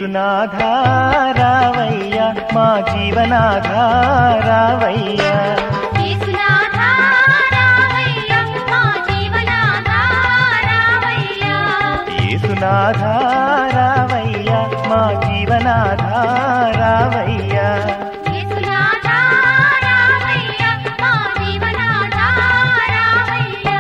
యేసునాథా రావయ్యా మా జీవనాథా రావయ్యా యేసునాథా రావయ్యా మా జీవనాథా రావయ్యా యేసునాథా రావయ్యా మా జీవనాథా రావయ్యా యేసునాథా రావయ్యా మా జీవనాథా రావయ్యా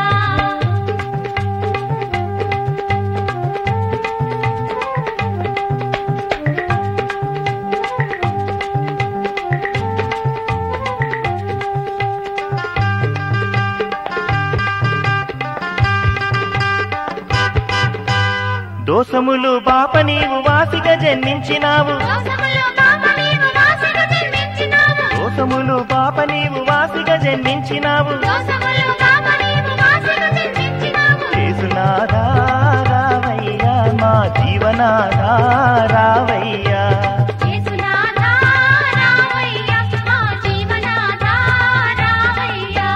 దోసములు బాప నీవు వాసిగా జన్మించినావు దోసములు పాప నీవు వాసిగా జన్మించినావు దోసములు బాప నీవు వాసిగా జన్మించినావు దోసములు పాప నీవు వాసిగా జన్మించినావు యేసునాథా రావయ్యా మా జీవనాథా రావయ్యా యేసునాథా రావయ్యా మా జీవనాథా రావయ్యా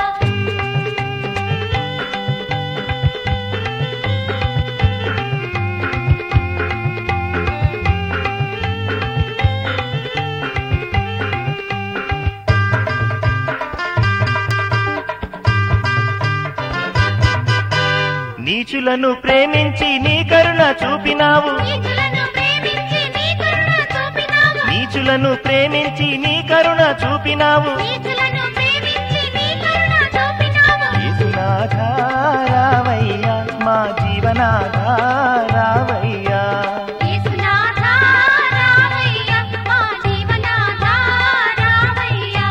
నీచులను ప్రేమించి నీ కరుణ చూపినావు నీచులను ప్రేమించి నీ కరుణ చూపినావు నీచులను ప్రేమించి నీ కరుణ చూపినావు నీచులను ప్రేమించి నీ కరుణ చూపినావు యేసునాథా రావయ్యా మా జీవనాథా రావయ్యా యేసునాథా రావయ్యా మా జీవనాథా రావయ్యా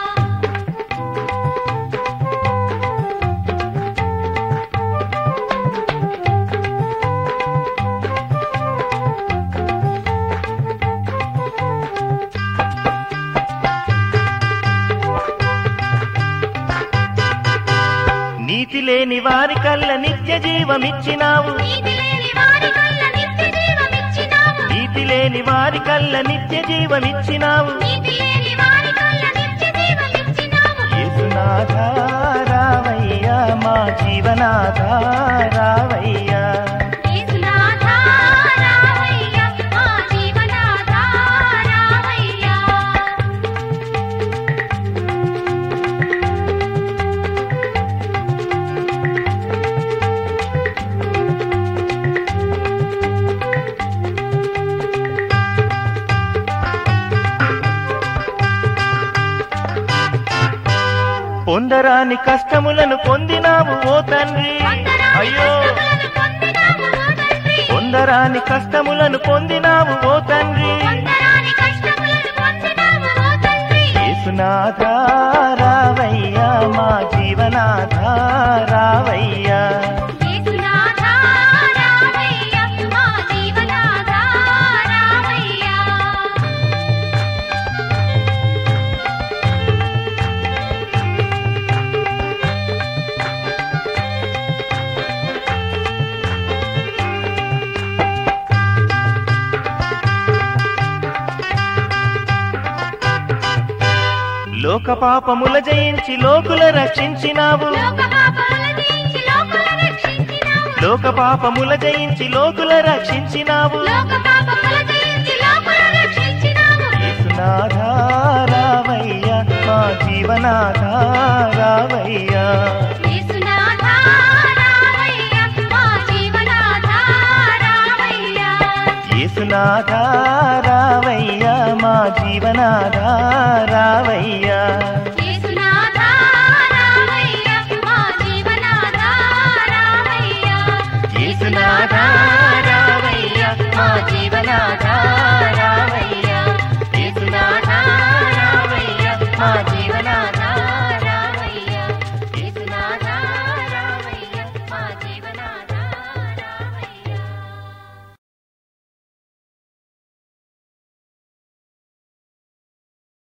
నీతి లేని వారి కల్ల నిత్య జీవమిచ్చినావు నీతి లేని వారి కల్ల నిత్య జీవమిచ్చినావు నీతి లేని వారి కల్ల నిత్య జీవమిచ్చినావు నీతి లేని వారి కల్ల నిత్య జీవమిచ్చినావు యేసునాథా రావయ్యా మా జీవనాథా రావయ్యా యేసునాథా రావయ్యా మా జీవనాథా రావయ్యా పొందరాని కష్టములను పొందినావు ఓ తండ్రి అయ్యో పొందరాని కష్టములను పొందినావు ఓ తండ్రి యేసునాథా రావయ్యా మా జీవనాథా రావయ్యా యేసునాథా రావయ్యా మా జీవనాథా రావయ్యా లోక పాపముల జయించి లోకుల రక్షించినావు లోక పాపముల జయించి లోకుల రక్షించినావు యేసునాథా రావయ్యా మా జీవనాథా రావయ్యా యేసునాథా రావయ్యా మా జీవనాథా రావయ్యా యేసునాథా రావయ్యా మా జీవనాథా రావయ్యా